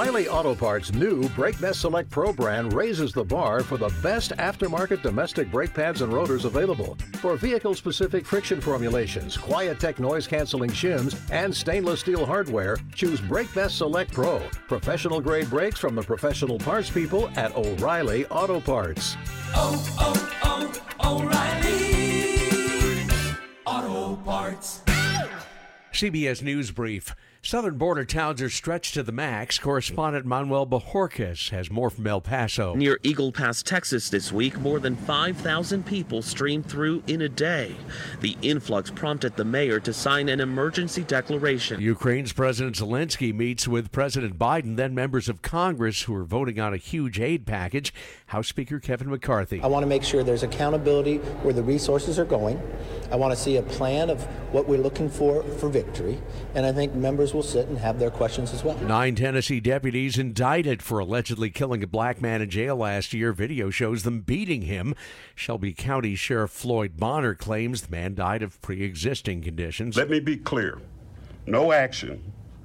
O'Reilly Auto Parts' new Brake Best Select Pro brand raises the bar for the best aftermarket domestic brake pads and rotors available. For vehicle-specific friction formulations, Quiet-Tech noise-canceling shims, and stainless steel hardware, choose Brake Best Select Pro. Professional-grade brakes from the professional parts people at O'Reilly Auto Parts. O'Reilly Auto Parts. CBS News Brief. Southern border towns are stretched to the max. Correspondent Manuel Bajorquez has more from El Paso. Near Eagle Pass, Texas this week, more than 5,000 people streamed through in a day. The influx prompted the mayor to sign an emergency declaration. Ukraine's President Zelensky meets with President Biden, then members of Congress who are voting on a huge aid package. House Speaker Kevin McCarthy. I want to make sure there's accountability where the resources are going. I want to see a plan of what we're looking for victory. And I think members will sit and have their questions as well. 9 Tennessee deputies indicted for allegedly killing a black man in jail last year. Video shows them beating him. Shelby County Sheriff Floyd Bonner claims the man died of pre-existing conditions. Let me be clear. No actions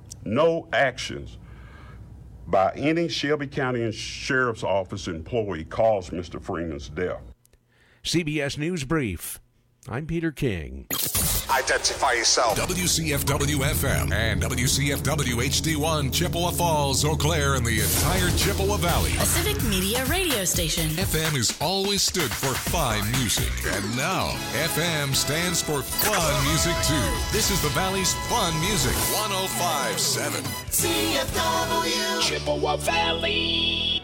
by any Shelby County Sheriff's Office employee caused Mr. Freeman's death. CBS News Brief. I'm Peter King. Identify yourself. WCFW-FM and WCFW-HD1, Chippewa Falls, Eau Claire, and the entire Chippewa Valley. A civic media radio station. FM has always stood for fine music. And now, FM stands for fun music, too. This is the Valley's fun music. 105.7. CFW Chippewa Valley.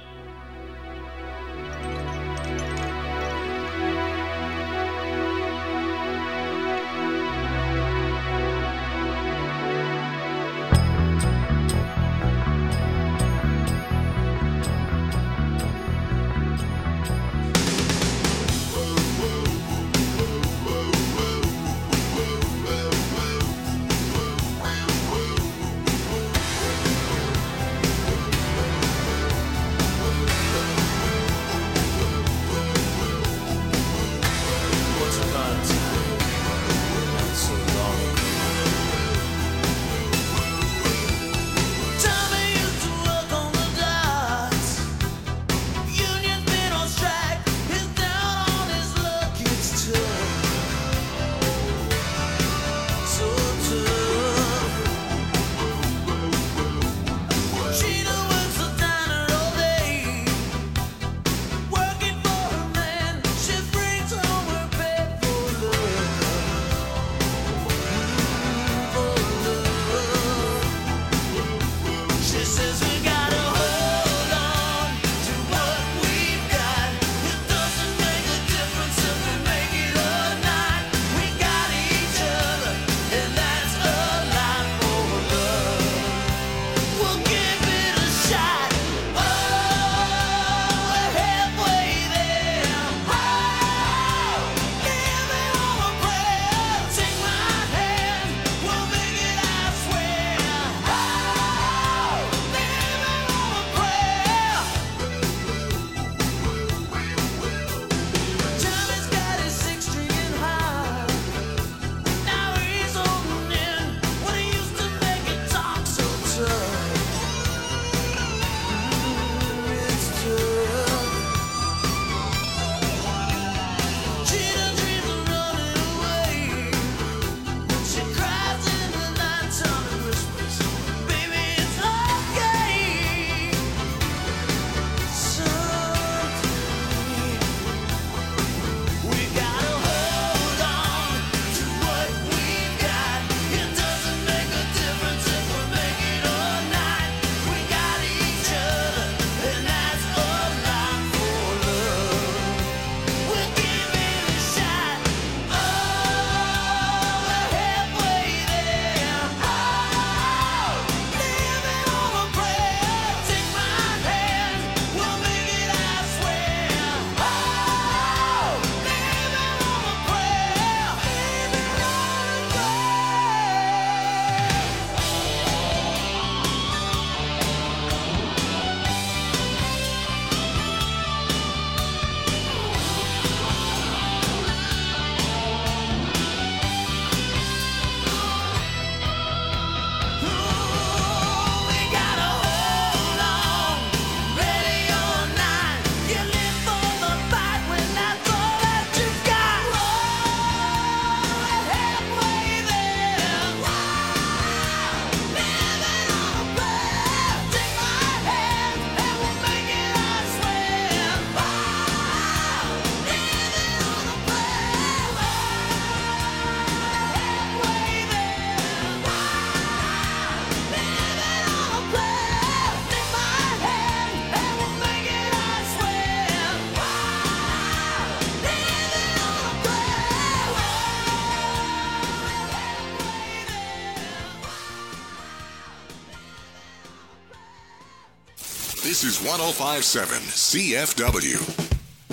This is 105.7 CFW.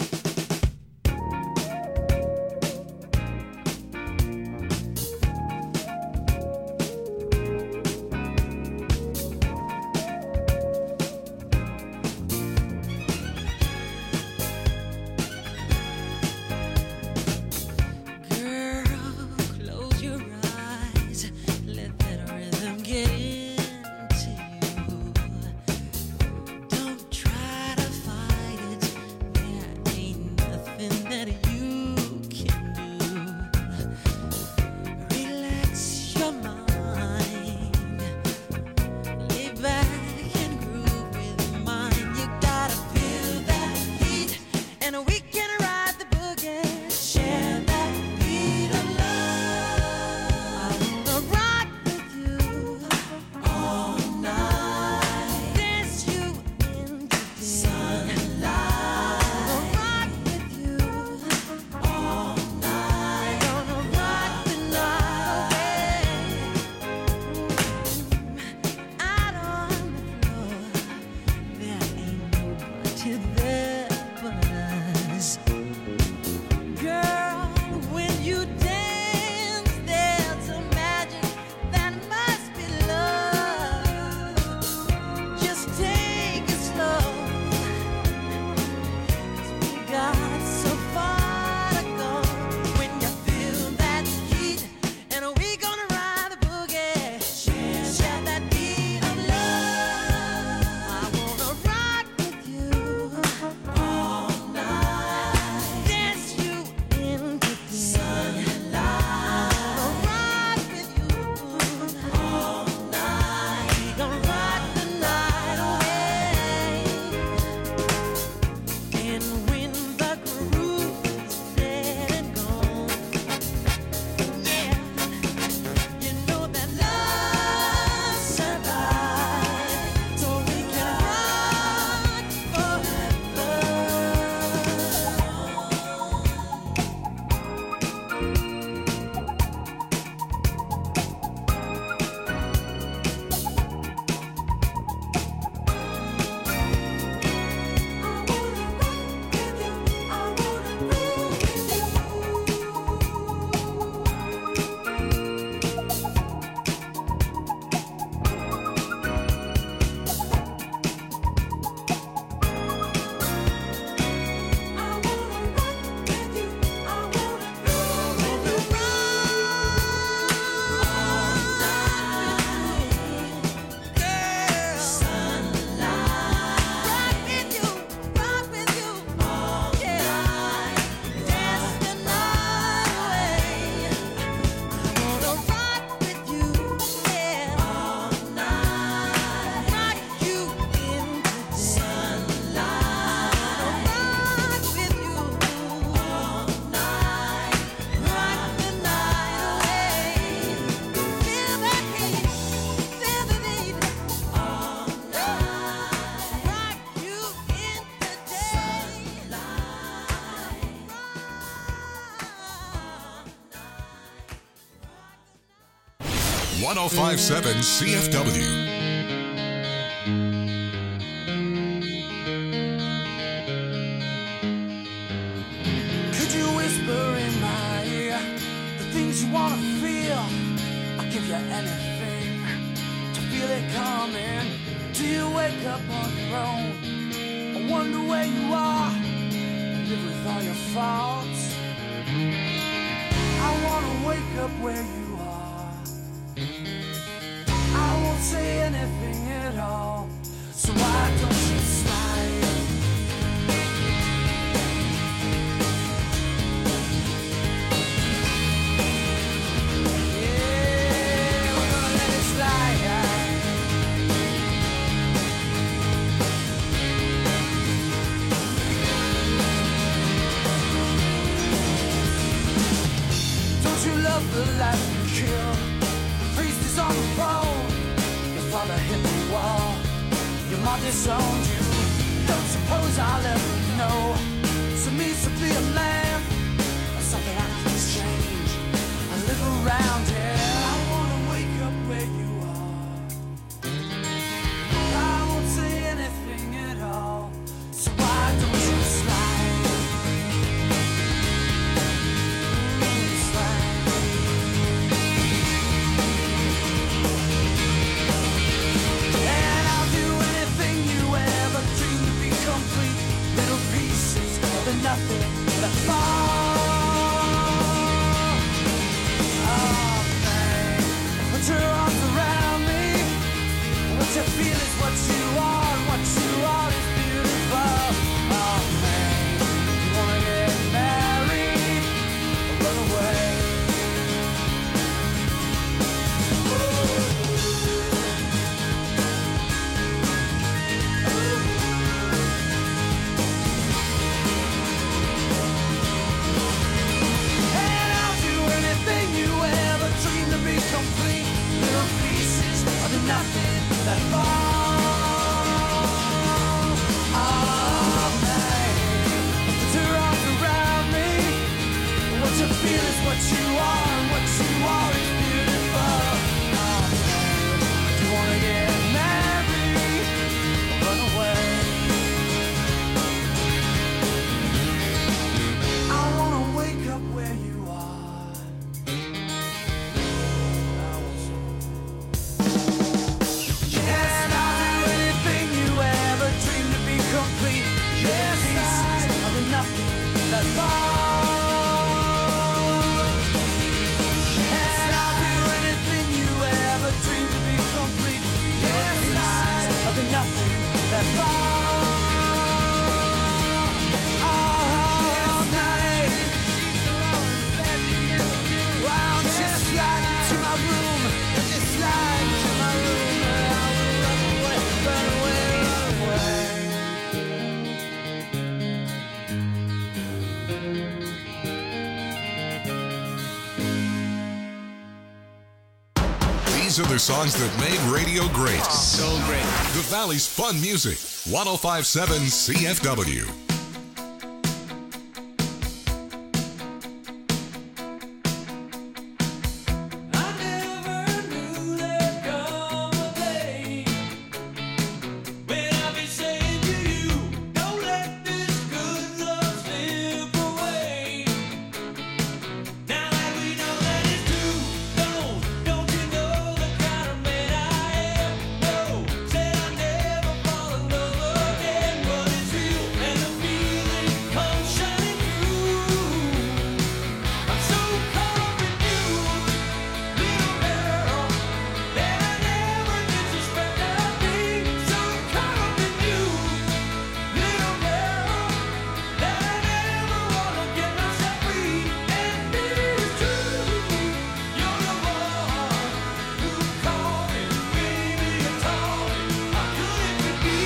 .5.7 CFW. Could you whisper in my ear the things you wanna feel? I'll give you anything to feel it coming. Do you wake up on your own? I wonder where you are, live with all your faults. I wanna wake up where you are. I won't say anything at all, so why don't you slide? Yeah, we're gonna let it slide. Don't you love the life you kill? The priest is on the phone. Your father hit the wall. Your mom disowned you. Don't suppose I'll ever know. So means to be a man, or something I can change. I live around here. I wanna wake up where you are. I won't say anything nothing that falls. Oh, babe, put your arms around me. What you feel is what you are, and what you are is beautiful. Oh, babe, do you wanna get married or run away? I wanna wake up where you are. Yes, I'll do anything you ever dreamed to be complete. Yes, of the nothing that falls. Yes, I'll do anything you ever dreamed to be complete. Yes, of the nothing that falls. Oh, night. Wow, just slide into my room. Just slide into my room. I will run away, run away, run away. These are the songs that made radio great. So great. The Valley's Fun Music. 105.7 CFW. I never knew there'd come a day when I'd be saying to you, don't let this good love slip away. Now that we know that it's true, don't you know the kind of man I am? No, said I'd never fall in love again, but it's real and the feeling comes shining through. I'm so caught up in you, little girl, that I never did suspect I'd be. So caught up in you, little girl, that I never wanna get myself free. And it is true, you're the one who called me, baby, you told me how good it could be.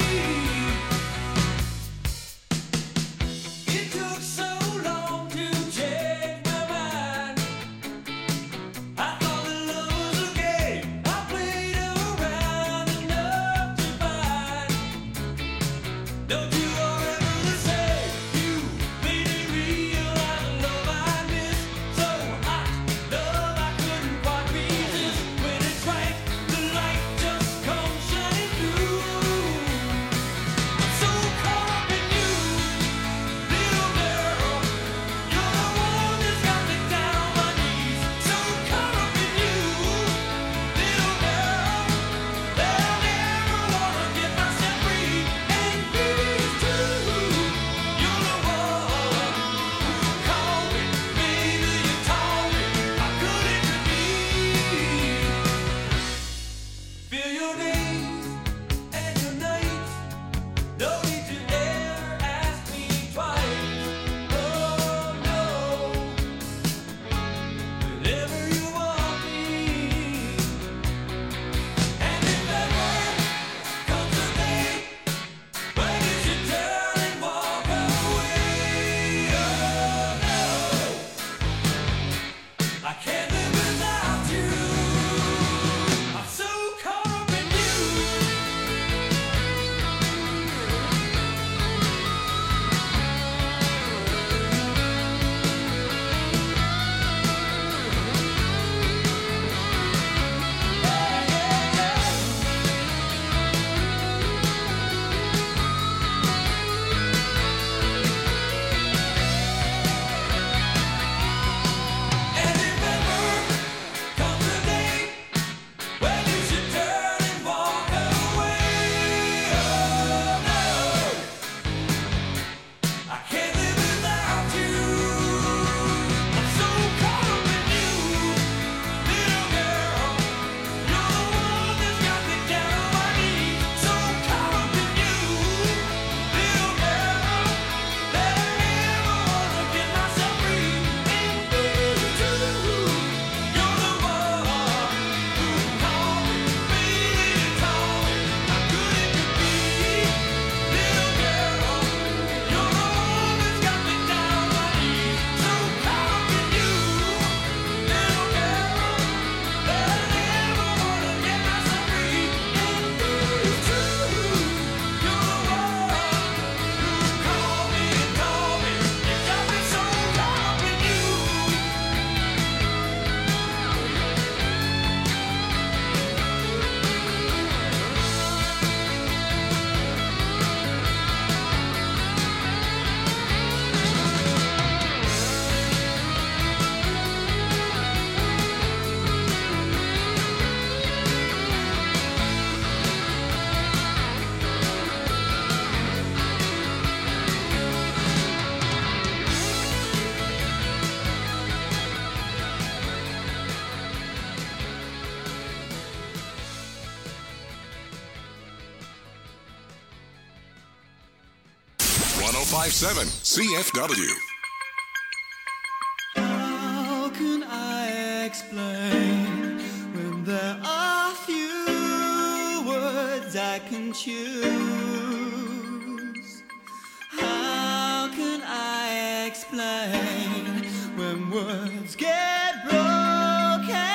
It took so long to change my mind. I thought that love was a game. I played around enough to find. Don't you ever say you made me realize the love I miss. So hot, love I couldn't quite resist. When it's right, the light just comes shining through. I'm so caught up in you, little girl. You're the one that's got me down on my knees. So caught up in you, little girl, that I never wanna get myself free. And baby, it's true, you're the one who called me, baby, you told me how good it could be. Feel your days and your nights. No need to ever ask me twice. Oh no, whenever you want me. And if ever comes a day when you should turn and walk away, oh no, I can't live without you. I'm so caught up in you, 1057 CFW. How can I explain when there are few words I can choose? How can I explain when words get broken?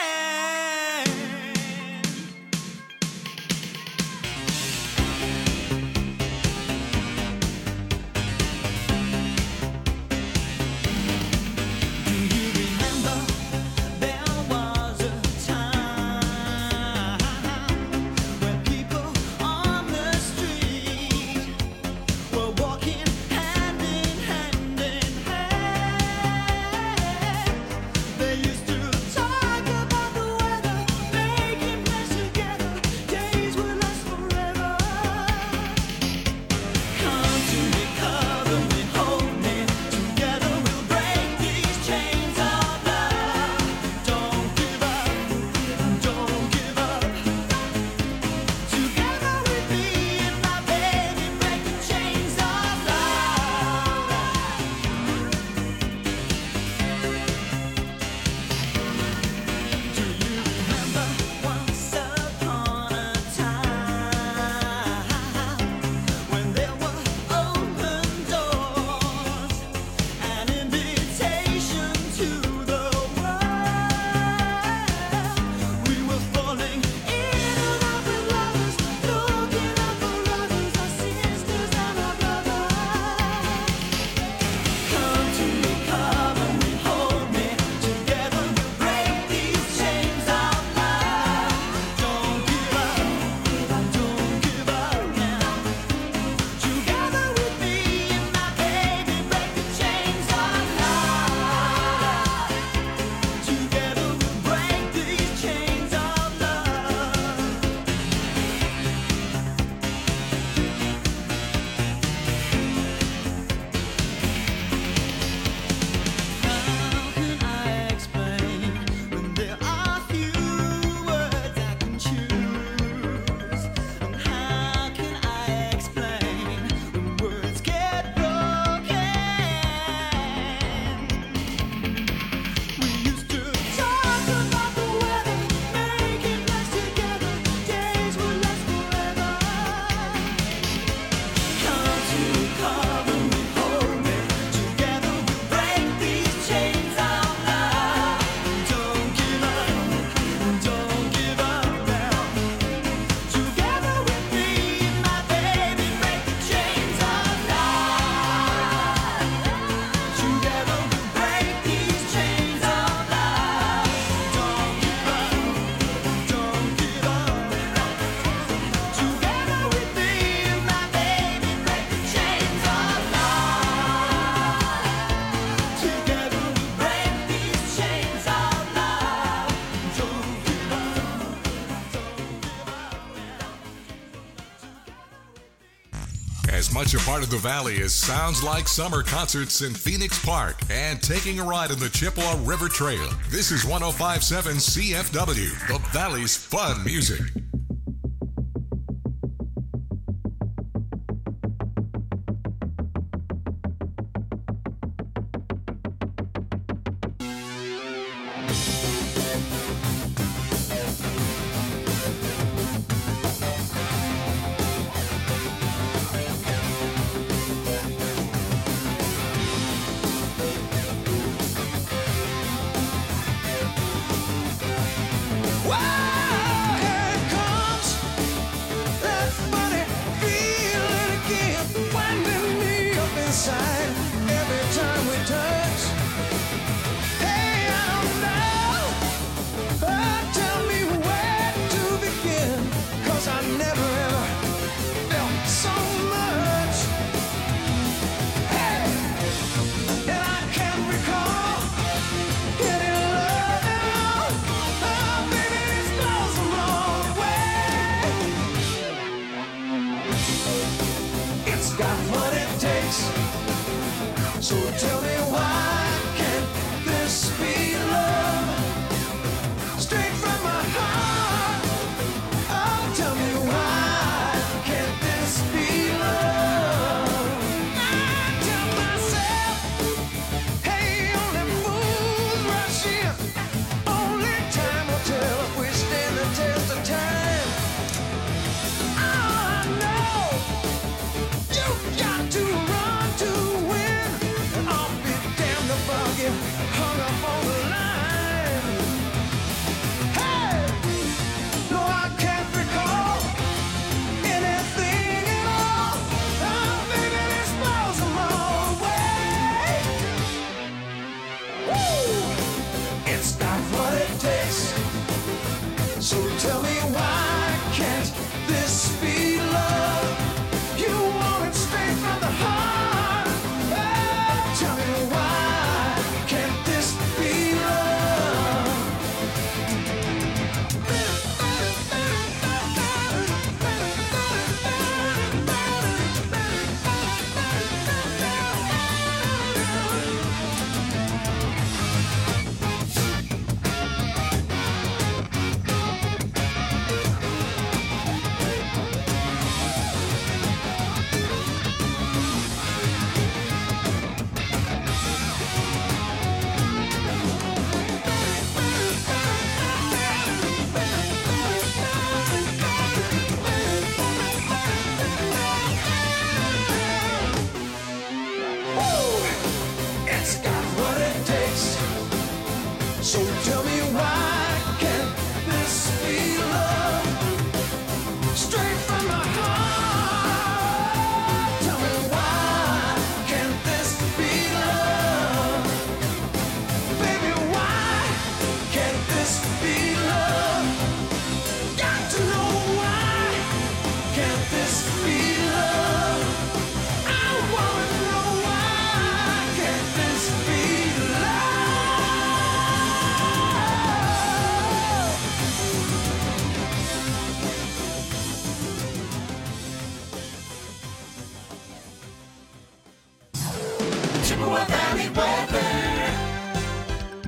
As much a part of the Valley as sounds like summer concerts in Phoenix Park and taking a ride on the Chippewa River Trail. This is 1057 CFW, the Valley's fun music.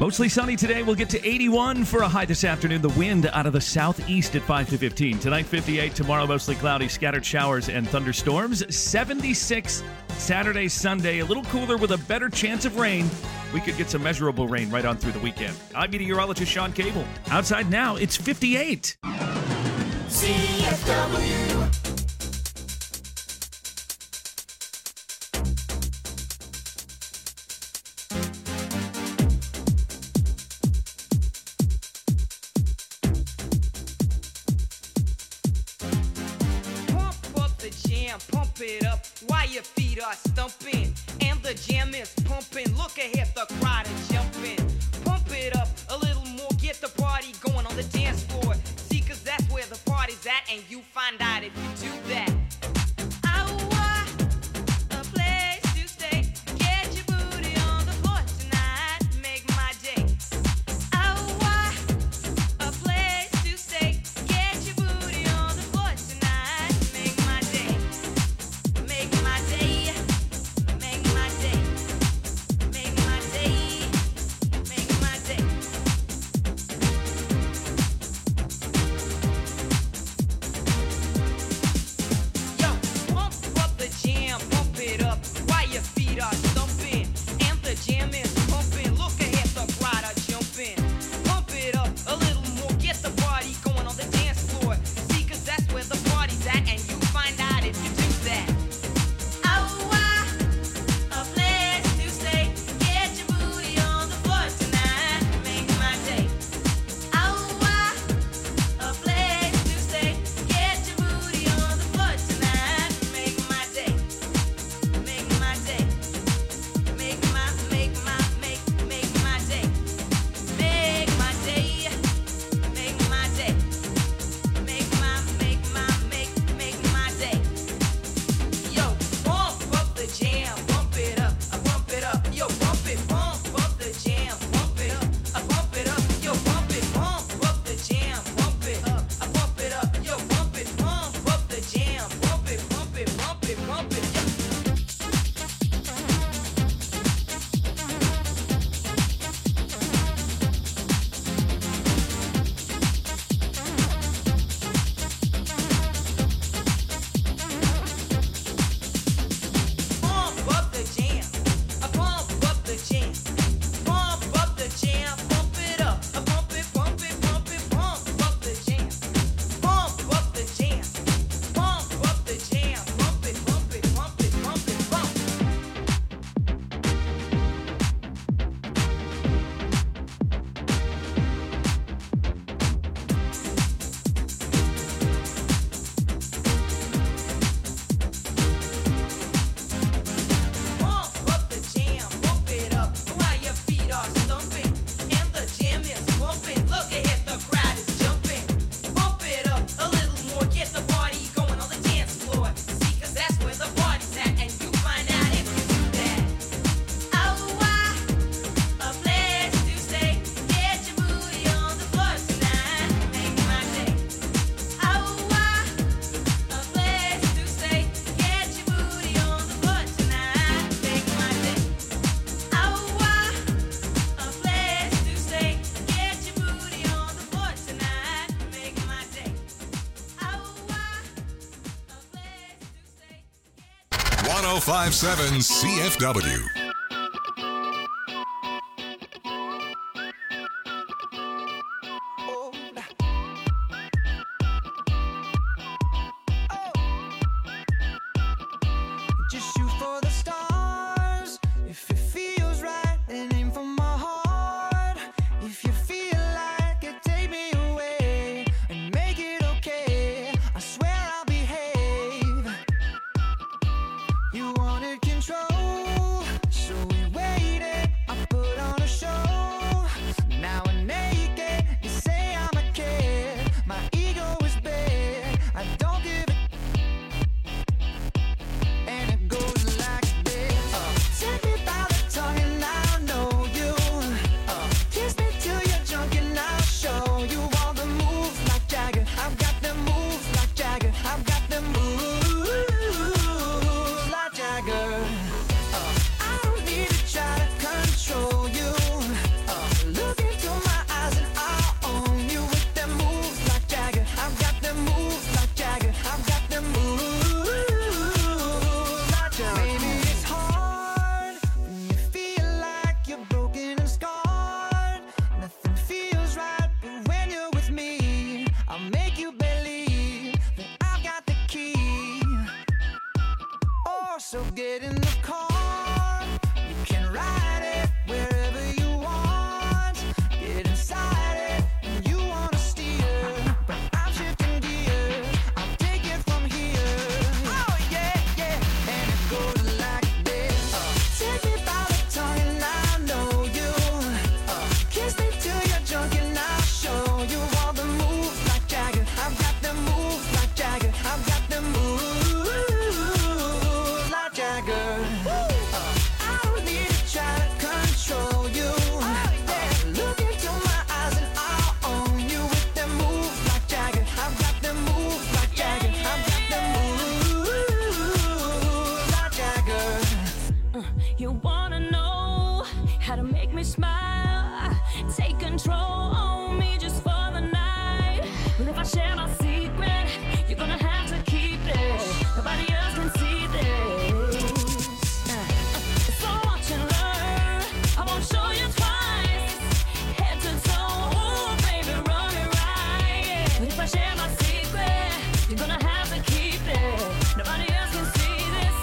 Mostly sunny today. We'll get to 81 for a high this afternoon. The wind out of the southeast at 5 to 15. Tonight, 58. Tomorrow, mostly cloudy, scattered showers and thunderstorms. 76 Saturday, Sunday. A little cooler with a better chance of rain. We could get some measurable rain right on through the weekend. I'm meteorologist Sean Cable. Outside now, it's 58. CFW. Pump it up while your feet are stumping and the jam is pumping. Look ahead, the crowd is jumping. Pump it up a little more, get the party going on the dance floor. See, cause that's where the party's at, and you find out if you do that. A place to stay. Get your booty on the floor tonight. Make my day. A place to stay. Get your booty on the floor tonight. Make my day. Make my day. Make my day. Make my day. Make my day. Yo, pump up the jam, pump it up while your feet are stumping and the jam is pumping. Look ahead, the crowd are jumping. Pump it up a little more, get the party going on the dance floor. See, cause that's where the party's at, and you find out if you do that. A place to stay. Get your booty on the floor tonight. Make my day. A place to stay. Get your booty on the floor tonight. Make my day. Make my day. Make my day. Make my day. Make my day. Make my day. Make my day. Yo, pump up the jam, pump it up, pump it up. Yo, pump it, pump up the jam, pump it up, pump it up. Yo, pump it, pump up the jam, pump it up, pump it up. Yo, pump it, pump up the jam, pump it, pump it, pump it, pump it. Yo. Pump up the jam, pump up the jam, pump up the jam, pump it up, pump it, pump it, pump it, pump up the jam, pump up the jam, pump up the jam, pump it, pump it, pump it, pump it, pump. Pump up the jam, pump it up while your feet are stumping and the jam is pumping. Look ahead, the crowd is jumping. Pump it up a little more, get the party going on the dance floor. See, cause that's where the party's at, and you find out if you do that. A place to stay. Get your booty on the floor tonight. Make my day. A place to stay. Get your booty on the floor tonight. Make my day. A place to stay. Get your booty on the floor tonight. Make my day. A place to stay. 1057 CFW. Just shoot for the stars. If it feels right, then aim for my heart. If you feel like it, take me away and make it okay. I swear I'll behave. You wanted control. So get in the car, you can ride it wherever you want. Get inside it, and you wanna steer, but I'm shifting gears. I'll take it from here. Oh yeah, yeah, and it goes like this. Take me by the tongue and I know you. Kiss me till you're drunk and I'll show you all the moves like Jagger. I've got them moves like Jagger. I've got them moves like Jagger. I don't need to try to control you. Look into my eyes and I'll own you with them moves like Jagger. I've got them moves like Jagger. I've got them moves like Jagger. You wanna know how to make me smile? Take control on me just for the night. But if I share my secret, you're gonna have to keep it. Nobody else can see this. So watch and learn. I won't show you twice. Head to toe, ooh, baby, run it right. But if I share my secret, you're gonna have to keep it. Nobody else can see this.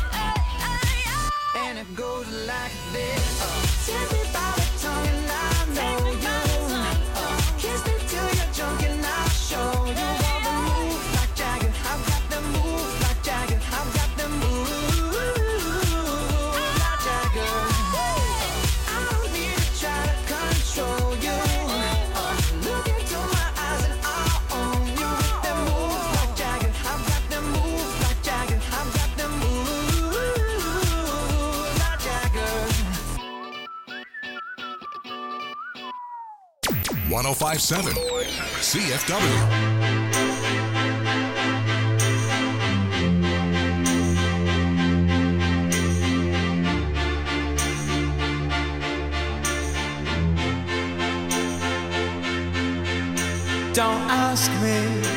And it goes like this. Take me by the tongue and I know you. Kiss me till you're drunk and I'll show you all the moves like Jagger. I've got them moves like Jagger. I've got them moves like Jagger. I don't need to try to control you. Look into my eyes and I'll own you with them moves like Jagger. I've got them moves like Jagger. I've got them moves like Jagger. 1057 CFW. Don't ask me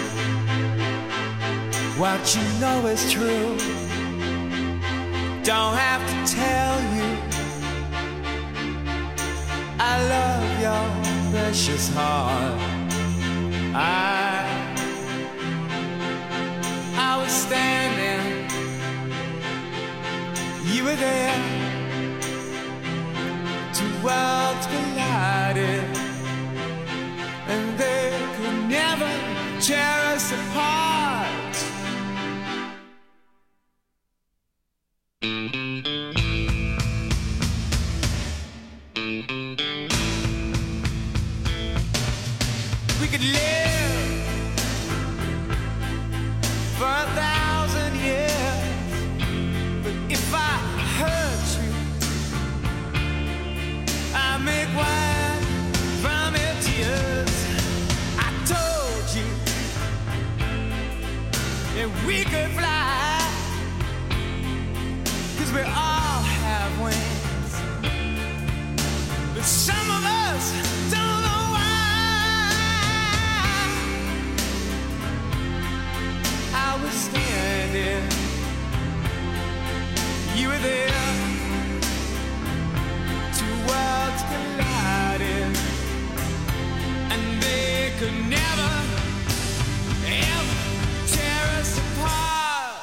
what you know is true. Don't have to tell you I love your precious heart. I was standing, you were there. Two worlds collided, and they could never tear us apart. We could live for 1,000 years, but if I hurt you, I make wine from your tears. I told you that we could fly, 'cause we all have wings, but some of us don't know why. I was standing, you were there. Two worlds collided, and they could never, ever tear us apart.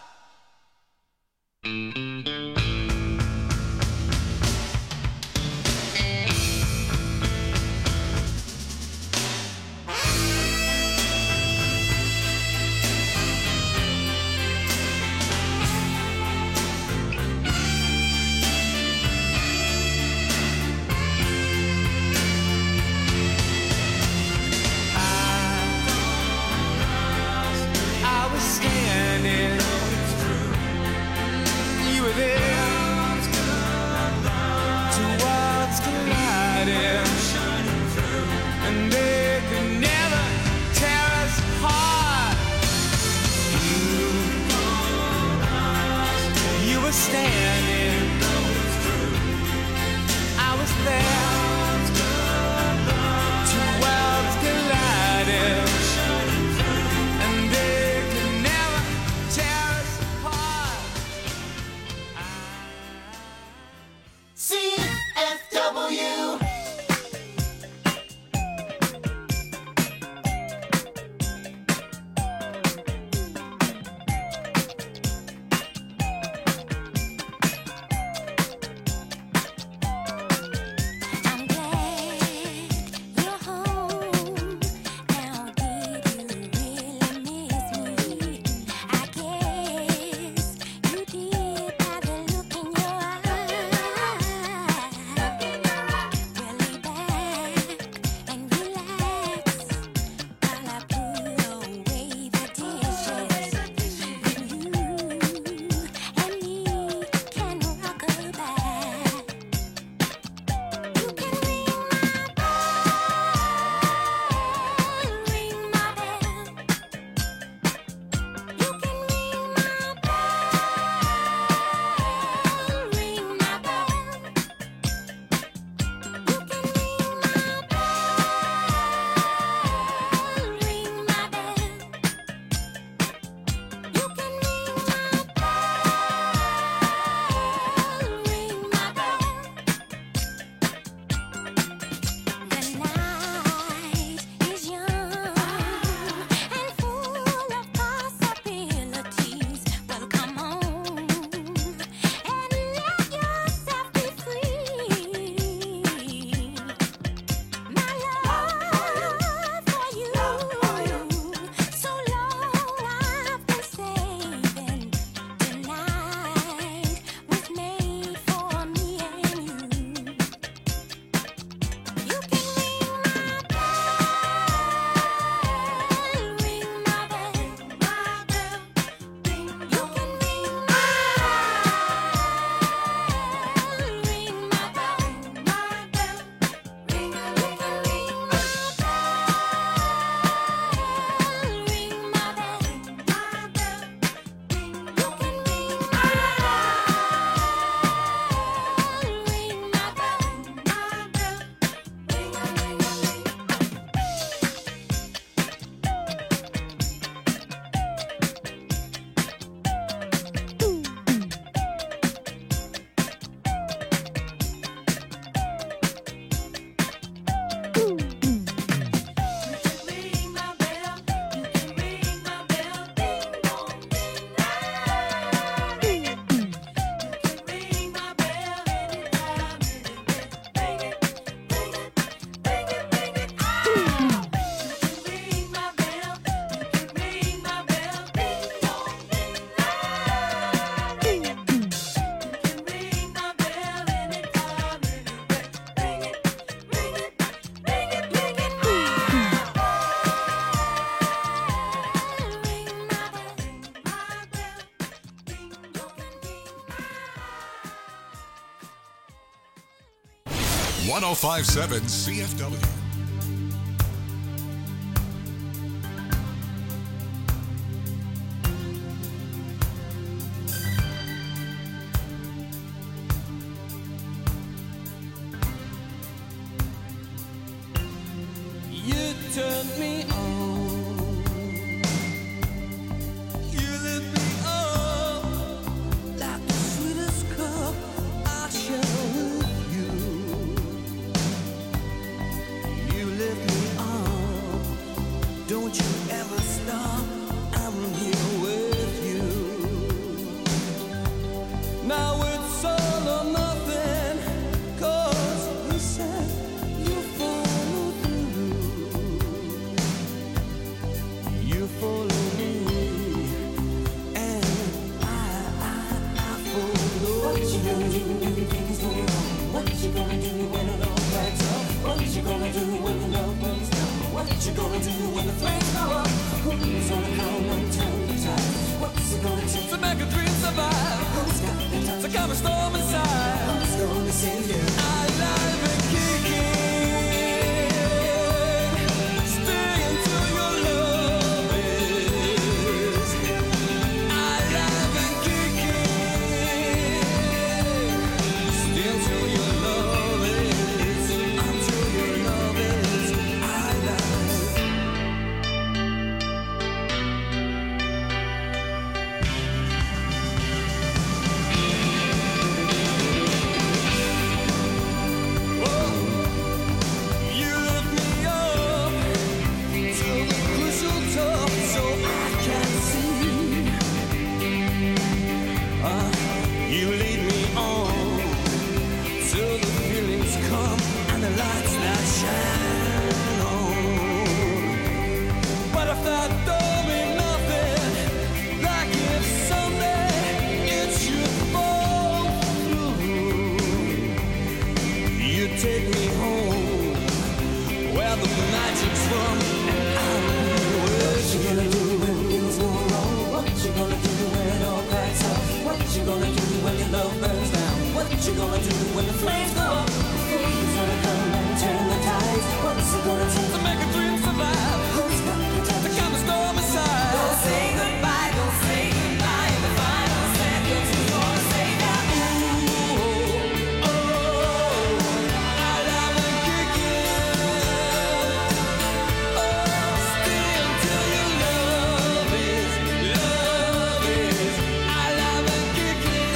I was standing, you were there. Two worlds collided, and they could never tear us apart. You were standing, I was there. Two worlds collided, and they could never tear us apart. 1057 CFW. You turned me on. You lit me up like the sweetest cup I share with you. You lit me up. Don't you ever stop. I'm here with you. Now it's all or nothing, 'cause you said you follow through. You follow me, and I follow. What you gonna do when everything's going wrong? What you gonna do when it all backs up? What you gonna do when the love burns down? What you gonna do when the flames go up? Who's gonna come and turn the tide? What's it gonna take to make a dream survive? Who's got the time to calm a storm inside? Who's gonna save you? Alive and kicking. Stay until your love is alive and kicking. Stay until your love is, until your love is alive. You lift me up to the crucial top so I can see. You lead me on till the feelings come and the lights that shine on. But if that don't mean nothing, like if someday it should fall through, you take me home where the magic's from, and I'll be with you. What you gonna do when things go wrong? What you gonna do when it all cracks up? What you gonna do when your love burns down? What you gonna do when the flames go up? Who's gonna come and turn the tides? What's it gonna take to make a dream survive? Who's got the time to calm the storm inside? Don't say goodbye, don't say goodbye. In the final seconds, who's gonna say that? Ooh, oh, alive and kicking. Oh, stay until your love is alive and kicking.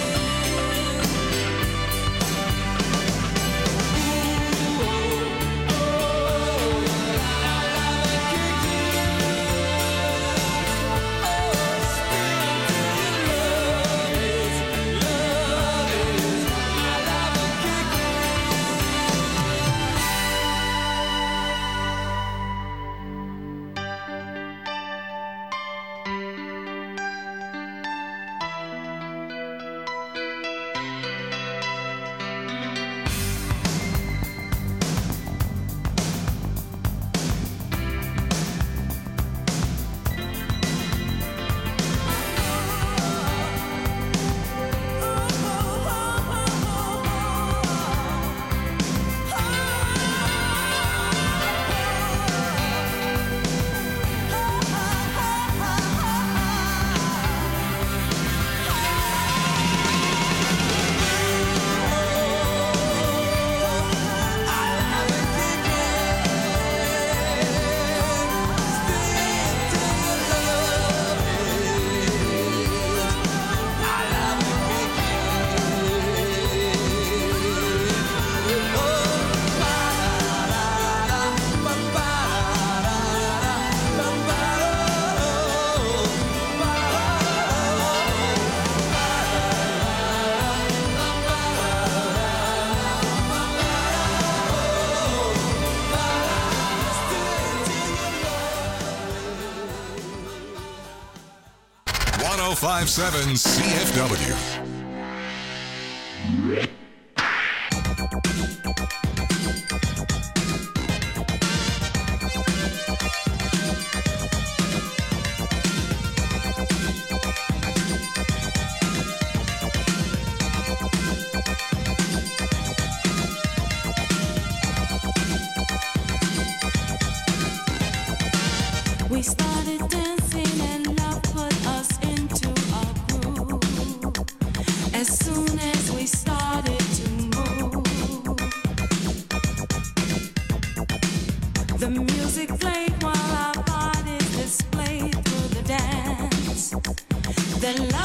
.1057 CFW.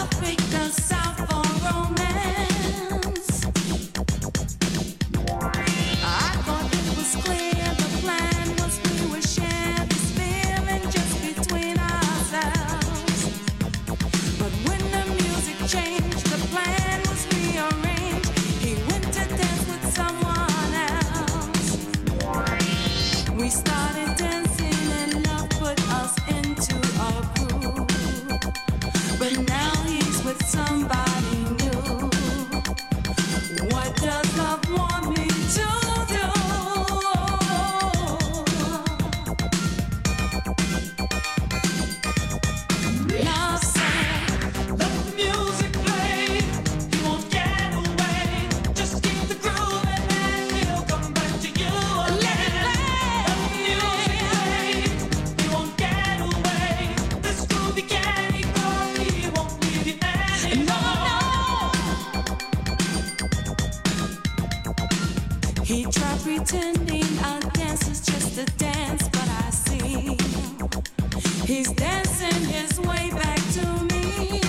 He tried pretending our dance is just a dance, but I see he's dancing his way back to me.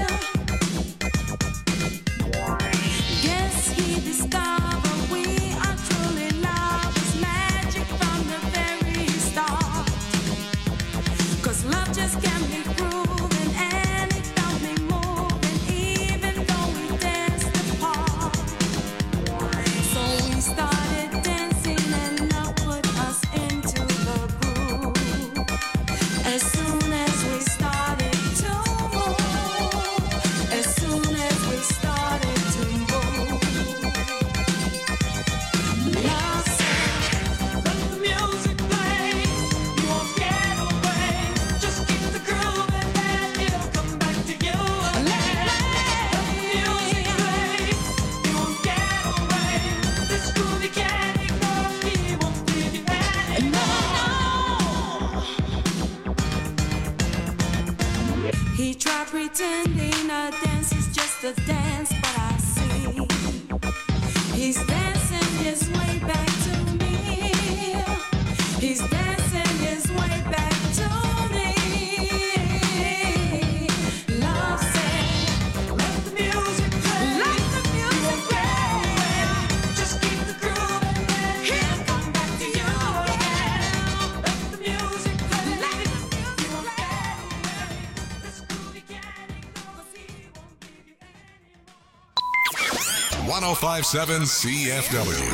Guess he discovered we are truly lovers, magic from the very start. 'Cause love just can't be proven, and it don't be moving, even though we danced apart. So we started dancing and love put us into the groove. As soon as we started to move, as soon as we started to move, love said, let the music play, you won't get away, just keep the groove and then it'll come back to you again. Let the music play, you won't get away, this groove you can't ignore, he won't leave you anymore. He tried pretending a dance is just a dance, but I see he's dancing his way back to me. He's dancing his way back to me. Love said, let the music play. Let the music play. Just keep the groove and then he'll come back to you again. Let the music play. Let the music play. This groove you can't ignore, 'cause he won't leave you anymore. 1057 CFW.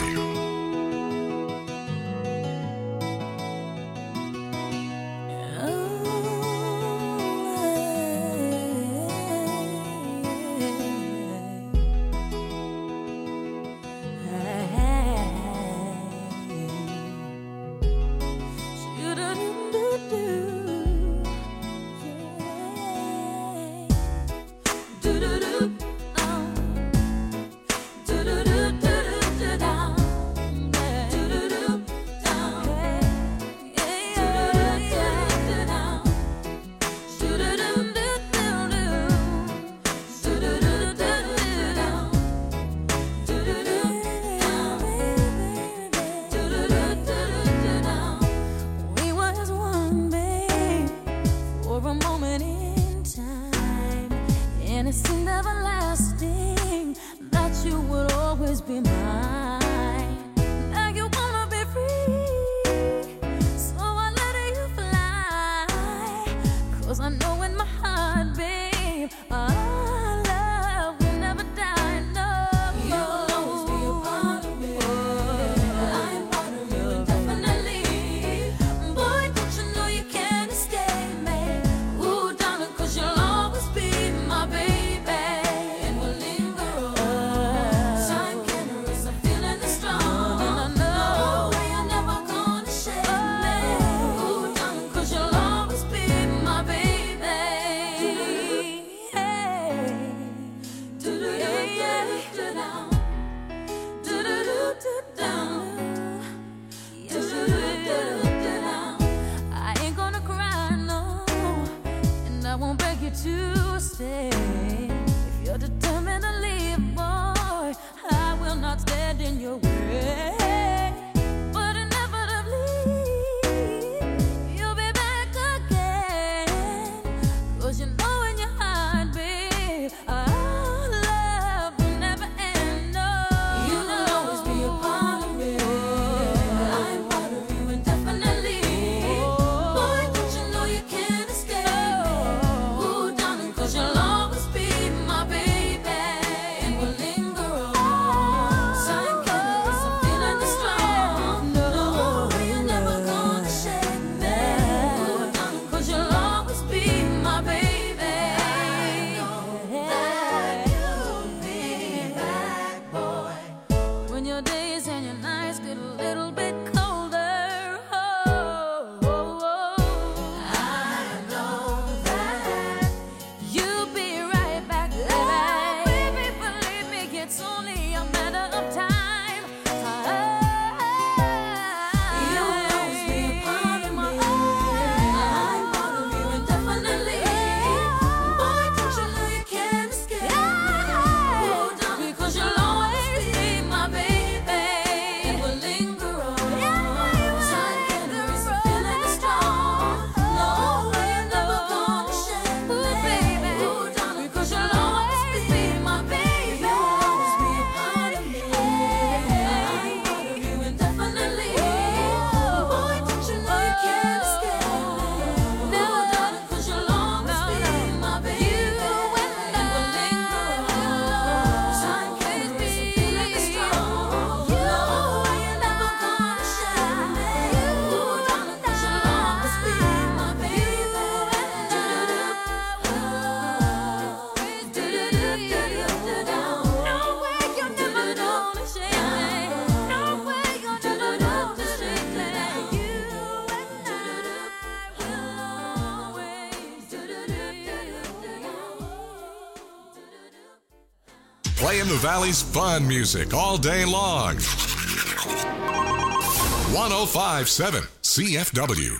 We was one, babe, for a moment in time, and it seemed everlasting that you would always be mine. Now you wanna be free, so I let you fly. 'Cause I know in my heart, babe, our love will never die. No, you'll always be a part of me. I'm part of you, definitely. Boy, don't you know you can't escape me? Ooh, darling, 'cause you'll always be my baby, and we'll linger on. Time can erase a feeling that's strong, and I know you're never gonna shake me. Ooh, darling, 'cause you'll always be my baby. Hey, do-do-do-do-do-down, do-do-do-do-down. I ain't gonna cry, no, and I won't beg you to stay. If you're determined to leave, boy, I will not stand in your way. But inevitably, you'll be back again. 'Cause you know in your heart, babe, playing the Valley's fun music all day long. 105.7 CFW.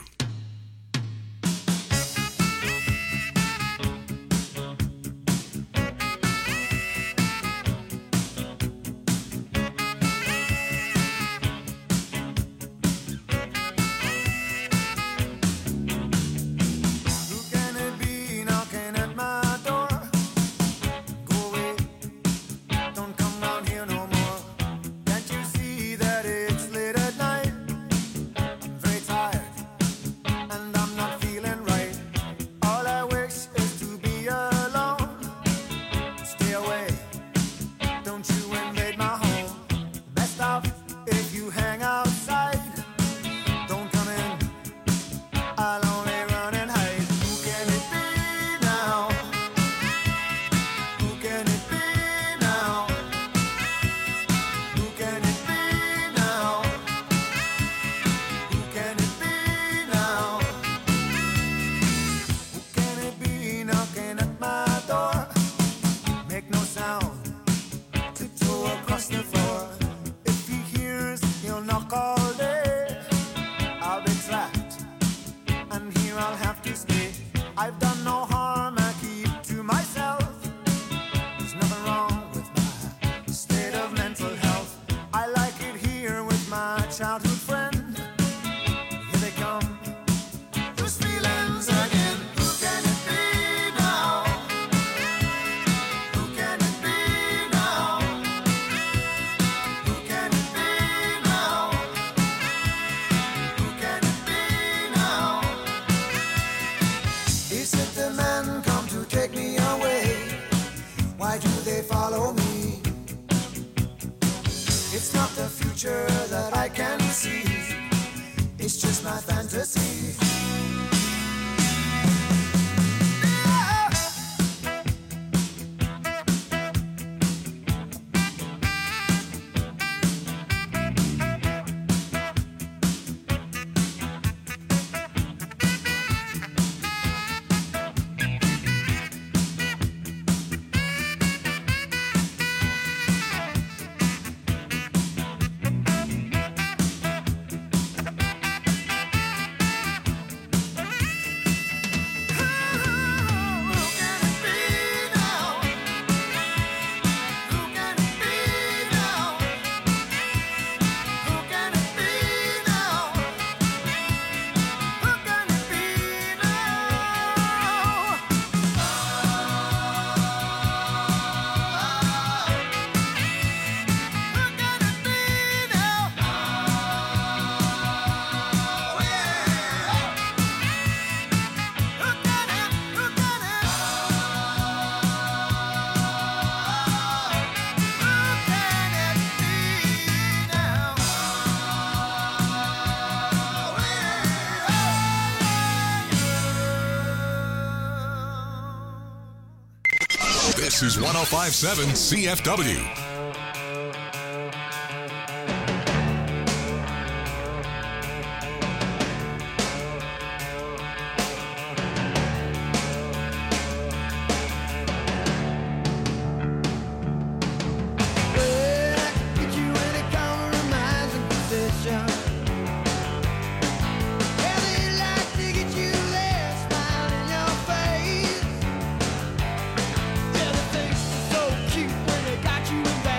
This is 105.7 CFW. You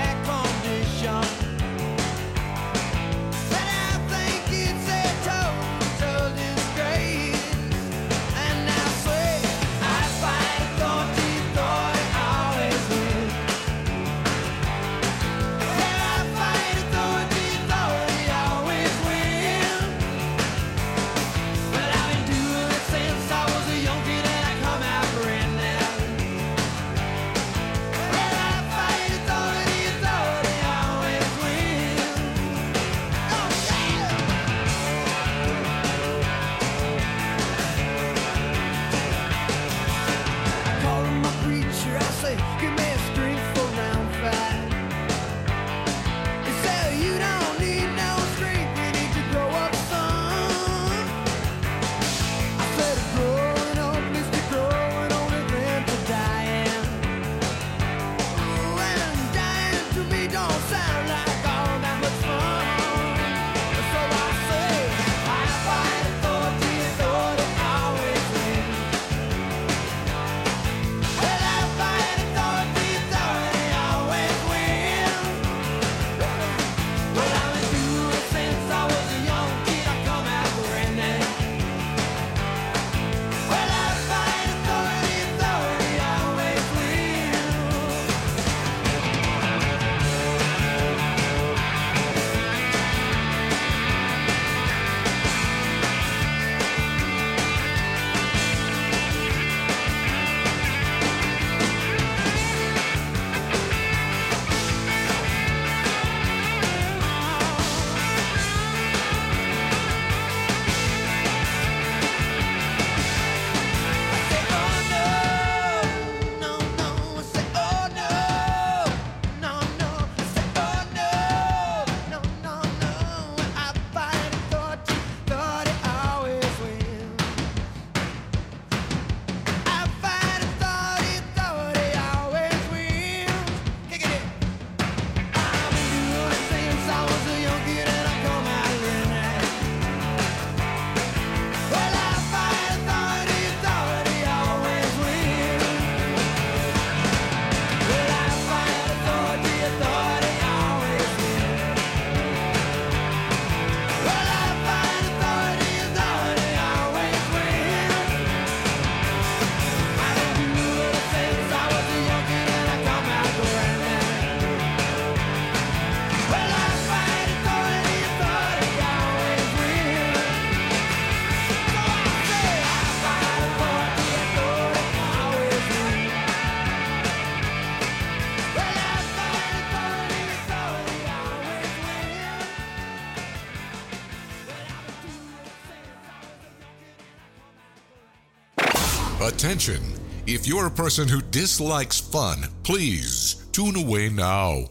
Attention! If you're a person who dislikes fun, please tune away now.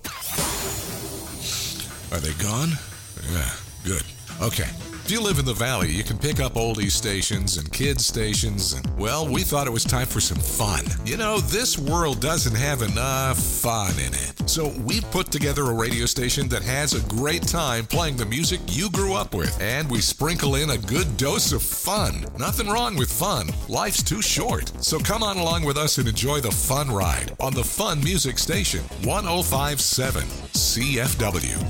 Are they gone? Yeah, good. Okay. If you live in the Valley, you can pick up oldies stations and kids stations, and, well, we thought it was time for some fun. You know, this world doesn't have enough fun in it. So we've put together a radio station that has a great time playing the music you grew up with, and we sprinkle in a good dose of fun. Nothing wrong with fun. Life's too short. So come on along with us and enjoy the fun ride on the Fun Music Station, 105.7 CFW.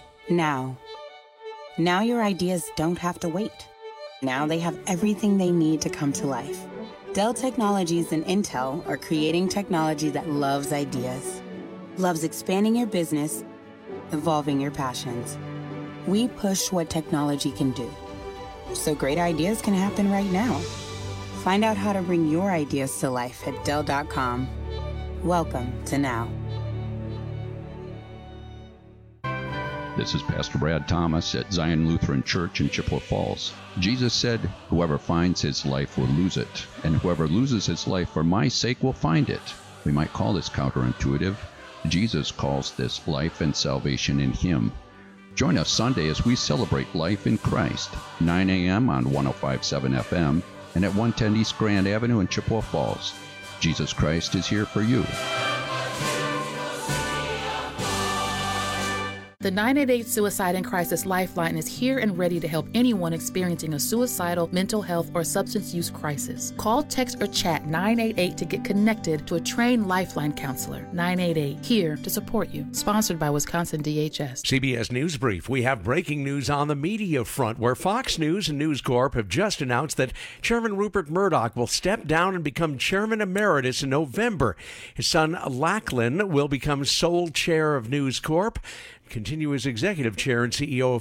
Now your ideas don't have to wait. Now they have everything they need to come to life. Dell Technologies and Intel are creating technology that loves ideas, loves expanding your business, evolving your passions. We push what technology can do, so great ideas can happen right now. Find out how to bring your ideas to life at Dell.com. Welcome to Now. This is Pastor Brad Thomas at Zion Lutheran Church in Chippewa Falls. Jesus said, "Whoever finds his life will lose it, and whoever loses his life for my sake will find it." We might call this counterintuitive. Jesus calls this life and salvation in him. Join us Sunday as we celebrate life in Christ, 9 a.m. on 105.7 FM and at 110 East Grand Avenue in Chippewa Falls. Jesus Christ is here for you. The 988 Suicide and Crisis Lifeline is here and ready to help anyone experiencing a suicidal, mental health, or substance use crisis. Call, text, or chat 988 to get connected to a trained Lifeline counselor. 988, here to support you. Sponsored by Wisconsin DHS. CBS News Brief. We have breaking news on the media front, where Fox News and News Corp have just announced that Chairman Rupert Murdoch will step down and become Chairman Emeritus in November. His son, Lachlan, will become sole chair of News Corp, continue as executive chair and CEO of